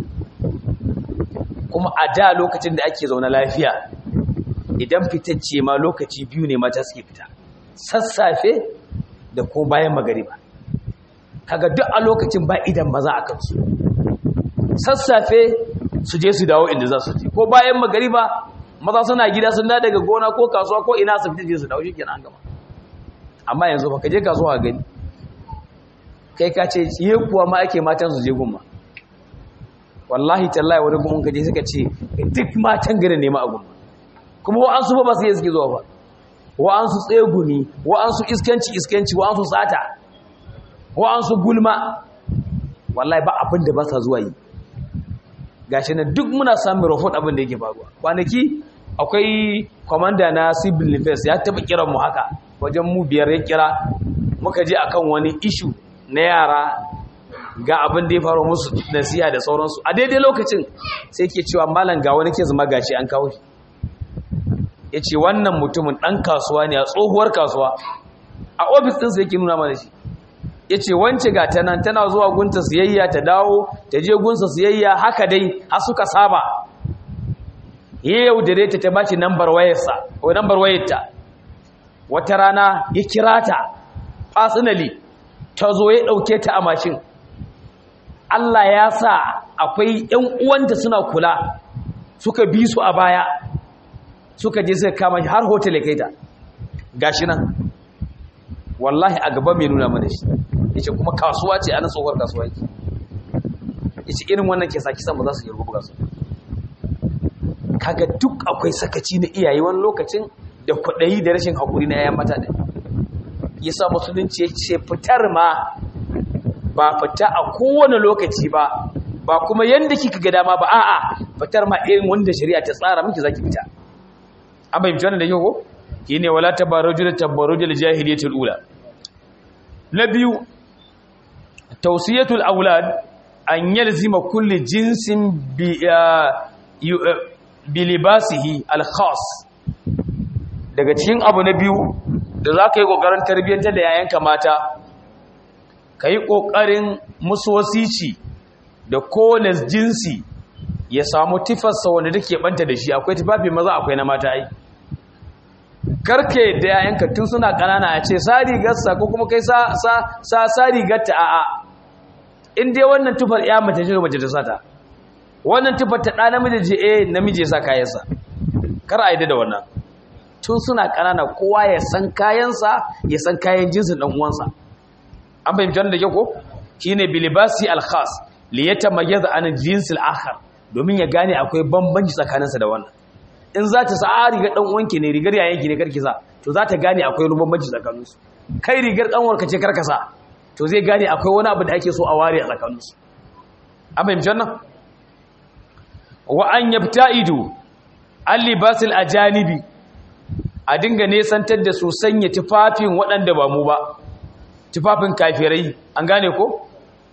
Speaker 1: kuma a da lokacin da ake zauna lafiya idan fitacce ma lokaci biyu ne mata suke fita sassafe da kuma bayan magariba kaga duk a lokacin ba idan maza a kansu sassafe su je su dawo inda za su je ko bayan magariba maza suna gida sun da daga gona ko kasuwa ko ina su fita je su dawo shi kenan an gama amma yanzu ba ka je kasuwa gani kai ka ce yi kuwa ma ake matan su je gumma wallahi tallahi wani gumman ka je suka ce duk matan gari ne ma a gumma kuma wa'ansu ba ba su yi suke zuwa ba wa'ansu tsegumi wa'ansu iskanci iskanci wa'ansu sata wa'ansu gulma wallahi ba abin da ba sa zuwa yi gashi nan duk muna samun report abin da yake faruwa kwanaki akwai komanda na civil defense ya taba kiran mu haka wajen mu biyar ya kira muka je akan wani issue na yara ga abin da ya faru musu nasiha da sauransu a daidai lokacin sai ke cewa malam ga wani ke zama gashi an kawo shi ya ce wannan mutumin ɗan kasuwa ne a tsohuwar kasuwa a ofis ɗinsa yake nuna mana shi ya ce wance ga ta nan tana zuwa gunta siyayya ta dawo ta je gunsa siyayya haka dai har suka saba ya yau da ta ta ba shi nambar wayarsa ko nambar wayarta wata rana ya kira ta personally ta zo ya ɗauke ta a mashin Allah ya sa akwai ‘yan uwanta suna kula suka bi su a baya suka je suka kama shi har hotel ya kai ta gashi nan wallahi a gaba mai nuna mana shi yace kuma kasuwa ce ana tsohuwar kasuwa yake yace irin wannan ke saki san ba za su yi rubuga su kaga duk akwai sakaci na iyaye wani lokacin da kudayi da rashin hakuri na yayan mata din yasa musulunci yace fitar ma ba fita a kowane lokaci ba ba kuma yanda kika ga dama ba a'a fitar ma irin wanda shari'a ta tsara miki zaki fita an bayyana wannan da yau ko shine wala tabarrujul tabarrujul jahiliyatul ula na biyu tawsiyatul aulad an yalzima kulli jinsin bi bi libasihi al-khas daga cikin abu na biyu da zaka yi kokarin tarbiyyantar da yayanka mata kai kokarin musu wasici da kowane jinsi ya samu tifarsa wanda take banta da shi akwai tufafi maza akwai na mata ai karke da yayanka tun suna kanana a ce sa rigarsa ko kuma kai sa sa sa, sa rigarta a'a in dai wannan tufar ya mace ce mace ta sata wannan tufar ta da namiji je eh namiji ya sa kayansa kar a yi da wannan tun suna kanana kowa ya san kayansa ya san kayan jinsin dan uwansa an fahimci wannan da ke ko shine bilibasi al-khas li yatamayyaza an jinsil akhar domin ya gane akwai bambanci tsakaninsa da wannan in za ta sa rigar dan uwanki ne rigar yayanki ne karki sa to za ta gane akwai bambanci tsakaninsu kai rigar dan uwarka ce karka sa to zai gane akwai wani abu da ake so a ware a tsakaninsu an fahimci wannan wa an yabta'idu al-libasil ajanibi a dinga nesantar da su sanya tufafin waɗanda ba mu ba tufafin kafirai an gane ko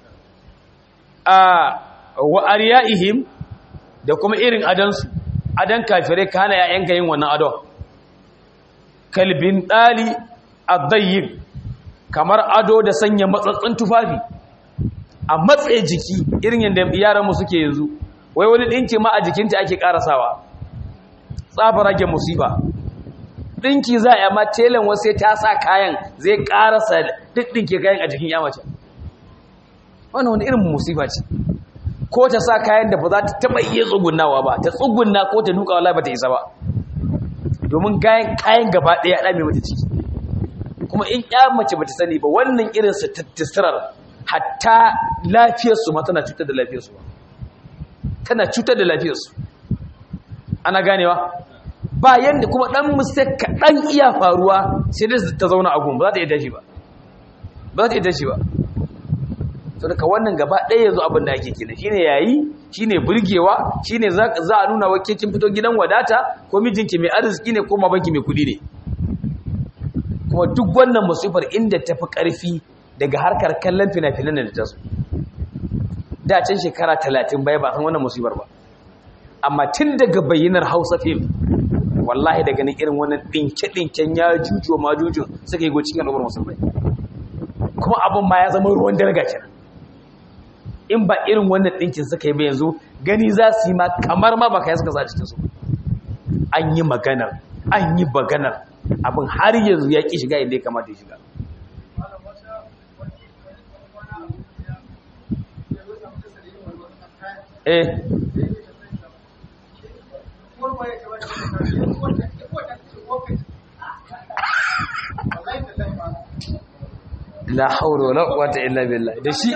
Speaker 1: a wa ariyaihim da kuma irin adansu adan kafirai kana yayanka yin wannan adon kalbin dali adayyib kamar ado da sanya matsatsin tufafi a matsaye jiki irin yanda yaran mu suke yanzu wai wani dinki ma a jikinta ake karasawa tsafara ke musiba dinki za a ma telan wasu ta sa kayan zai karasa duk dinki kayan a jikin yamace wannan wani irin musiba ce ko ta sa kayan da ba za ta taba iya tsugunnawa ba ta tsugunna ko ta duka wallahi ba ta isa ba domin kayan kayan gaba daya ya dame mata ciki kuma in ya mace bata sani ba wannan irin sa tattasirar hatta lafiyar su ma tana cutar da lafiyar su tana cutar da lafiyar su ana ganewa ba yanda kuma dan mistake kadan iya faruwa sai dai ta zauna a gun ba za ta iya tashi ba ba za ta iya tashi ba to daga wannan gaba ɗaya yanzu abin da ake kina shine yayi shine burgewa shine za a nuna wa ke kin fito gidan wadata ko mijinki mai arziki ne ko babanki mai kudi ne kuma duk wannan musifar inda tafi karfi daga harkar kallon fina-finan da ta so da can shekara talatin bai ba san wannan musibar ba amma tun daga bayyanar Hausa film wallahi daga nan irin wannan dinke-dinken ya jujuwa ma juju suka yi go cikin al'ummar musulmai kuma abin ma ya zama ruwan daraga kenan in ba irin wannan ɗinkin suka yi ba yanzu gani za su yi ma kamar ma ba ka yi suka sa cikinsu an yi maganar an yi maganar abin har yanzu ya ƙi shiga inda ya kamata ya shiga eh la haura wala quwwata illa billah da shi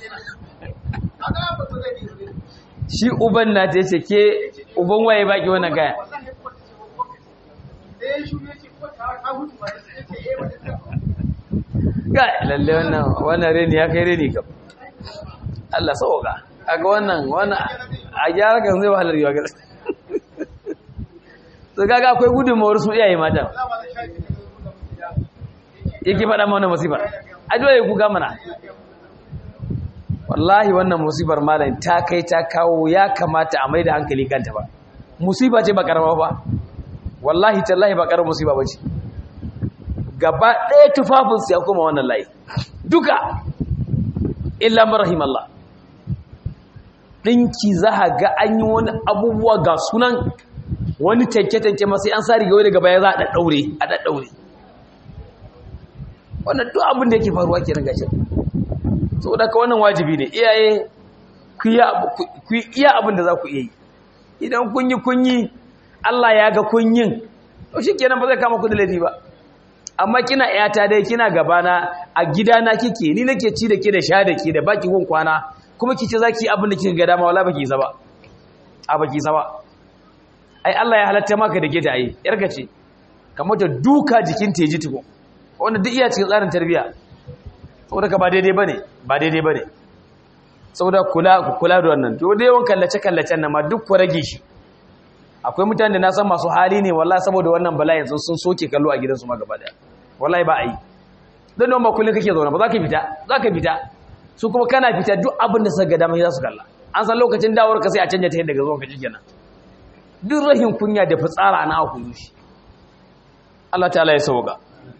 Speaker 1: shi uban na ta yace ke uban waye baki wannan gaya ga lalle wannan wannan reni ya kai reni kam Allah sauka kaga wannan wannan a gyara kan zai wahalar yawa gaskiya to kaga akwai gudunmawar su iyaye mata yake faɗa mana musibar addu'a ku ga mana wallahi wannan musibar malam ta kai ta kawo ya kamata a maida hankali kanta ba musiba ce ba karama ba wallahi tallahi ba karamar musiba bace gaba ɗaya tufafin su ya koma wannan layi duka illa marhim Allah dinki za ga an yi wani abubuwa ga sunan wani tanke-tanke masu an sa riga wani gaba ya za a ɗaɗɗaure a ɗaɗɗaure wannan duk abin da yake faruwa kenan gashi saboda ka wannan wajibi ne iyaye ku yi iya abin da za ku iya yi idan kun yi kun yi Allah ya ga kun yin to shikenan ba zai kama ku da laifi ba amma kina ƴata dai kina gabana a gidana kike ni nake ci da ke da sha da ke da baki gun kwana kuma kice zaki abin da kika ga dama wala baki zaba a baki zaba ai Allah ya halatta maka da ke ta ai yarka ce kamar da duka jikin ta ji tuko wanda duk iya cikin tsarin tarbiya saboda ka ba daidai bane ba daidai bane saboda kula kula da wannan to dai yawan kallace kallacen nan ma duk ku rage shi akwai mutane da na san masu hali ne wallahi saboda wannan bala'in sun soke kallo a gidansu ma gaba daya wallahi ba ai dan nan ba kullun kake zauna ba za ka fita za ka fita su kuma kana fita duk abin da suka ga dama za su kalla an san lokacin dawar ka sai a canja ta yadda ga zuwa ka kenan duk rahin kunya da fitsara na aku shi Allah ta'ala ya sauka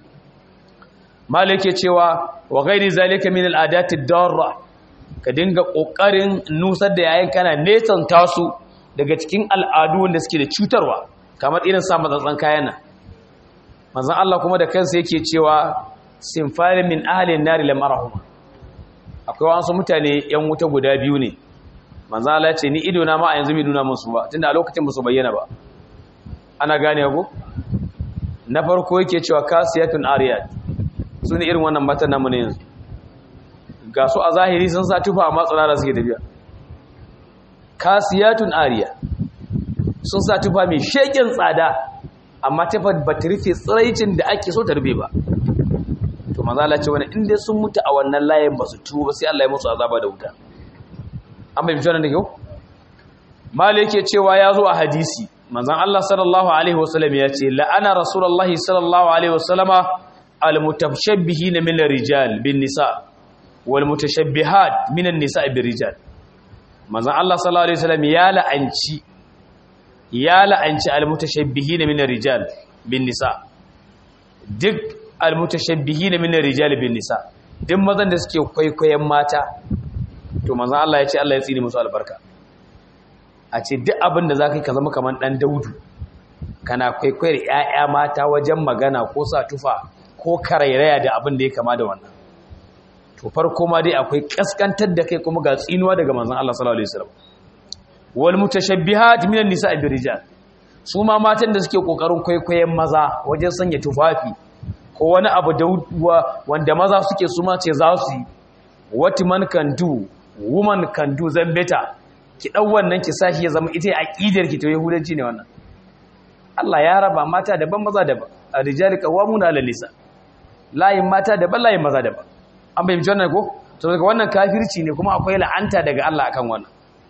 Speaker 1: malike cewa wa ghairi zalika min al'adati ad-darra ka dinga kokarin nusar da yayin kana nesan tasu daga cikin al'adu wanda suke da cutarwa kamar irin sa matsatsan kayan nan manzon Allah kuma da kansa yake cewa sinfar min ahli an-nar lam arahum akwai wasu mutane yan wuta guda biyu ne manzon Allah ya ce ni ido na ma a yanzu bai nuna musu ba tunda a lokacin ba su bayyana ba ana gane ko na farko yake cewa kasiyatun ariyat sune irin wannan matan namu ne yanzu ga su a zahiri sun sa tufa amma tsara suke tafiya kasiyatun ariya sun sa tufa mai shekin tsada amma tufa ba ta rufe tsiraicin da ake so ta rufe ba to mazala ce wani inda sun mutu a wannan layin ba su tuba sai Allah ya musu azaba da wuta an bai fito nan da kyau mala yake cewa ya zo a hadisi manzon Allah sallallahu alaihi wasallam ya ce la'ana rasulullahi sallallahu alaihi wasallama almutashabbihina min ar-rijal bin nisa wal mutashabbihat min an-nisa bir rijal manzon Allah sallallahu alaihi wasallam ya la'anci ya la'anci almutashabbihin min ar-rijal bin nisa duk almutashabbihin min ar-rijal bin nisa duk mazan da suke kwaikwayen mata to manzon Allah ya ce Allah ya tsine musu albarka a ce duk abin da zaka yi ka zama kaman dan Daudu kana kwaikwayar ƴaƴa mata wajen magana ko sa tufa ko karairaya da abin da ya kama da wannan to farko ma dai akwai kaskantar da kai kuma ga tsinuwa daga manzon Allah sallallahu alaihi wasallam wal mutashabbihat minan nisa'i birijal su ma matan da suke kokarin kwaikwayen maza wajen sanya tufafi ko wani abu da wanda maza suke su ma ce za su yi what man can do woman can do zan better ki dau wannan ki sashi ya zama ita aqidar ki to yahudanci ne wannan Allah ya raba mata daban maza daban ar-rijalu qawwamuna 'ala nisa layin mata daban layin maza daban an bai ji wannan ko to daga wannan kafirci ne kuma akwai la'anta daga Allah akan wannan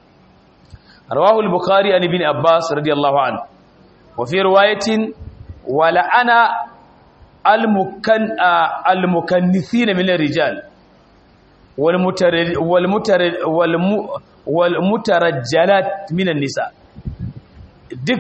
Speaker 1: rawahu al-bukhari an ibn abbas radiyallahu anhu wa fi riwayatin wa la'ana al-mukan al-mukannithina min ar-rijal wal mutarad wal mutarad wal mutarajjalat min an-nisa duk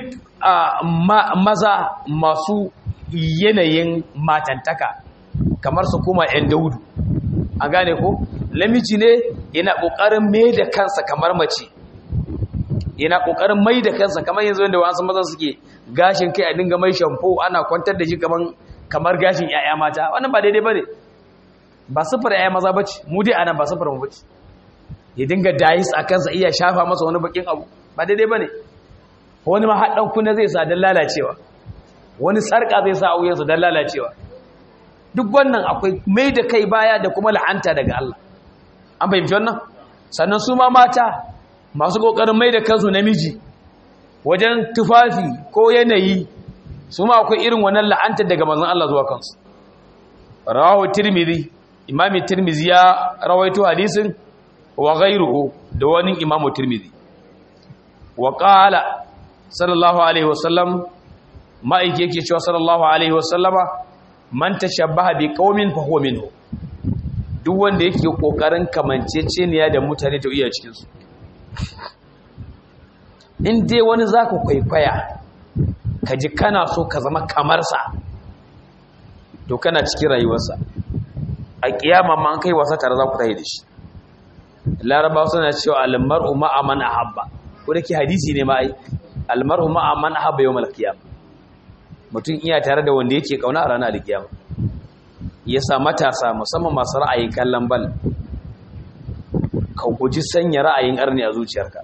Speaker 1: maza masu yanayin matantaka kamar su kuma yan daudu a gane ko lamiji ne yana kokarin mai da kansa kamar mace yana kokarin mai da kansa kamar yanzu wanda wasu maza suke gashin kai a dinga mai shampo ana kwantar da shi kaman kamar gashin yaya mata wannan ba daidai bane ba sifar yaya maza bace mu dai anan ba sifar mu bace ya dinga dais a kansa iya shafa masa wani bakin abu ba daidai bane wani ma haddan kunna zai sa dan lalacewa wani sarka zai sa a wuyansa dan lalacewa duk wannan akwai mai da kai baya da kuma la'anta daga Allah an fahimci wannan sannan su ma mata masu kokarin mai da kansu namiji wajen tufafi ko yanayi su ma akwai irin wannan la'anta daga manzon Allah zuwa kansu rawahu tirmidhi imami tirmidhi ya rawaito hadisin wa ghayruhu da wani imamu tirmidhi wa qala sallallahu alaihi wasallam ma'aiki yake cewa sallallahu alaihi wasallama man tashabbaha bi qaumin fa huwa minhu duk wanda yake kokarin kamanceceniya da mutane to iya cikin su in dai wani zaka kwaikwaya kaji kana so ka zama kamar sa to kana cikin rayuwarsa a kiyama ma an kai wasa tare za ku tayi da shi larabawa suna cewa al-mar'u ma'a man ahabba ko dake hadisi ne ma ai al-mar'u ma'a man ahabba yawm al-qiyamah mutum iya tare da wanda yake kauna a ranar alkiyama yasa matasa musamman masu ra'ayin kallon bal ka guji sanya ra'ayin arni a zuciyarka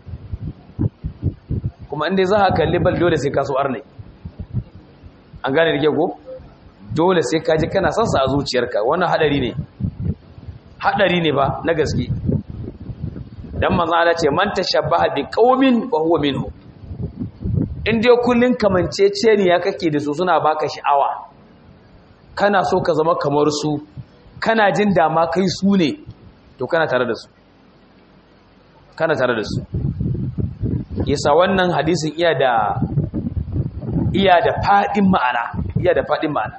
Speaker 1: kuma inda za ka kalli bal dole sai ka so arni an gane da ke ko dole sai ka ji kana son sa a zuciyarka. Wannan hadari ne hadari ne ba na gaske. Dan manzo Allah ce man tashabbaha bi qaumin fa huwa minhu. In dai kullun kamancece ne ya kake da su suna baka sha'awa, kana so ka zama kamar su, kana jin dama kai su ne, to kana tare da su kana tare da su yasa wannan hadisin iya da iya da fadin ma'ana iya da fadin ma'ana.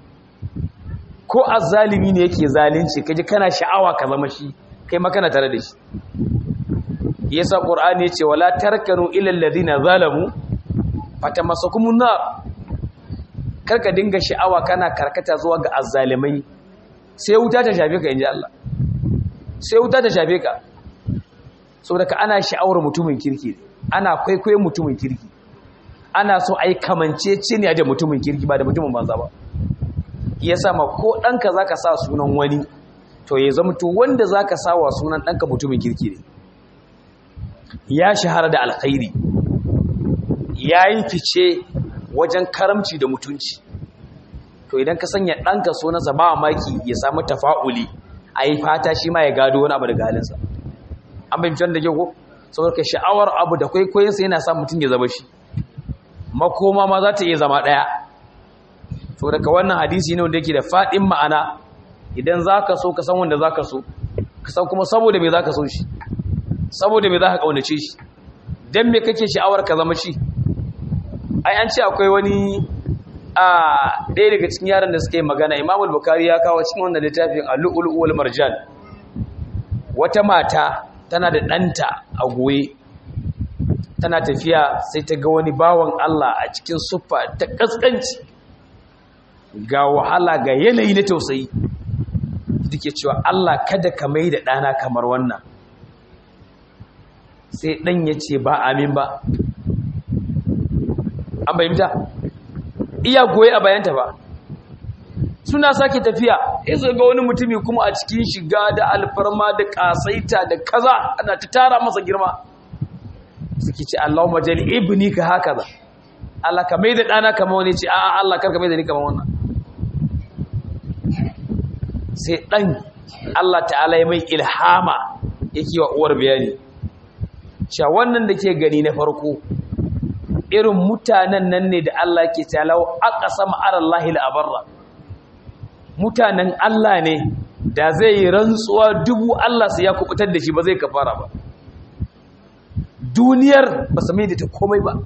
Speaker 1: Ko azzalimi ne yake zalunci kaje kana sha'awa ka zama shi, kai ma kana tare da shi. Yasa Qur'ani yace wala tarkanu ilal ladina zalamu fatamassakumun nar. Karka dinga sha'awa kana karkata zuwa ga azzalimai, sai wuta ta shafe ka inji Allah, sai wuta ta shafe ka. Saboda ka ana sha'awar mutumin kirki, ana kwaikwayon mutumin kirki, ana so ai kamanceceniya da mutumin kirki ba da mutumin banza ba. Yasa ma ko danka zaka sa sunan wani, to ya zama to wanda zaka sa wa sunan danka mutumin kirki ne, ya shahara da alkhairi, yayi fice wajen karamci da mutunci. To idan ka sanya ɗanka sunansa ba maki ya samu tafa'uli, a yi fata shi ma ya gado wani abu daga halinsa. An bai mutum da ke ko? Saboda sha'awar abu da kwaikwayonsa yana sa mutum ya zama shi, makoma ma za ta iya zama ɗaya. Saboda ka wannan hadisi ne wanda yake da faɗin ma'ana. Idan za ka so ka san wanda za ka so, ka san kuma saboda me za ka so shi, saboda me za ka ƙaunace shi, don me kake sha'awar ka zama shi. Ai an ce akwai wani a ɗaya daga cikin yaran da suka yi magana, Imamul Bukhari ya kawo cikin wannan littafin Al-Lu'lu' wal Marjan. Wata mata tana da ɗanta a goye, tana tafiya sai ta ga wani bawan Allah a cikin suffa ta kaskanci, ga wahala ga yanayi na tausayi. Take cewa Allah kada ka mai da ɗana kamar wannan. Sai ɗan ya ce ba amin ba. An bayyanta iya goye a bayanta ba. Suna sake tafiya, sai su ga wani mutumi kuma a cikin shiga da alfarma da kasaita da kaza, ana ta tara masa girma. Suke ce Allahumma jal ibni ka hakaza, Allah ka maida dana kamar wani. Ce a'a Allah karka maida ni kamar wannan. Sai dan Allah ta'ala ya mai ilhama yake wa uwar bayani cewa wannan da ke gani na farko irin mutanen nan ne da Allah ke talawo aqsama arallahi al-abarra. Mutanen Allah ne da zai yi rantsuwa dubu Allah sai ya kubutar da shi, ba zai kafara ba. Duniyar ba su mai da ta komai ba,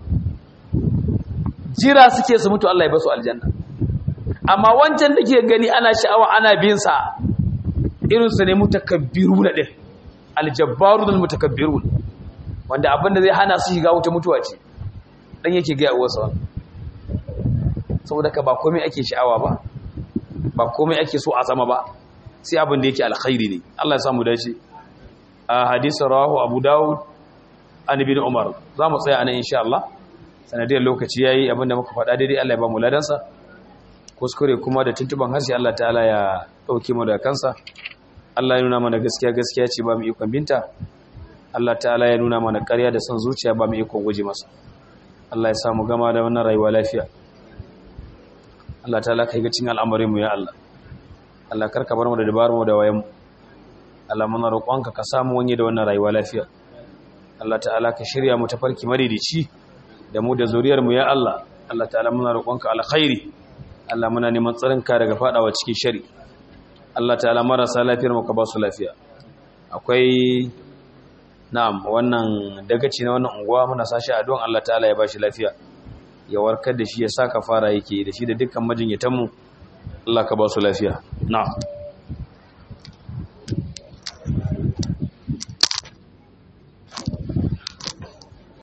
Speaker 1: jira suke su mutu Allah ya basu aljanna. Amma wancan da ke gani ana sha'awa ana bin sa, irin su ne mutakabbiruna din, aljabbarun almutakabbirun, wanda abin da zai hana su shiga wuta mutuwa ce. Dan yake ga uwarsa, saboda ka ba komai ake sha'awa ba, ba komai ake so a zama ba, sai abin da yake alkhairi ne. Allah ya samu dace. A hadisi rawahu Abu Dawud an ibn Umar. Za mu tsaya anan insha Allah, sanadiyar lokaci yayi. Abinda muka faɗa daidai Allah ya ba mu ladansa, kuskure kuma da tuntuban harshe Allah ta'ala ya dauke mu da kansa. Allah ya nuna mana gaskiya gaskiya ce ba mu ikon binta, Allah ta'ala ya nuna mana ƙarya da son zuciya ba mu ikon guje masa. Allah ya samu gama da wannan rayuwa lafiya. Allah ta'ala kai ga cin al'amarin mu ya Allah. Allah karka bar mu da dabarun mu da wayan mu. Allah muna roƙonka ka samu wani da wannan rayuwa lafiya. Allah ta'ala ka shirya mu tafarki madidici da mu da zuriyar mu ya Allah. Allah ta'ala muna roƙonka alkhairi. Allah muna neman tsarinka daga fadawa cikin shari. Allah ta'ala marasa lafiyar mu ka ba su lafiya. Akwai na'am wannan dagaci na wannan unguwa muna sashi addu'an Allah ta'ala ya bashi lafiya, ya warkar da shi, ya saka fara yake da shi da dukkan majinyatanmu. Allah ka ba su lafiya. Na'am.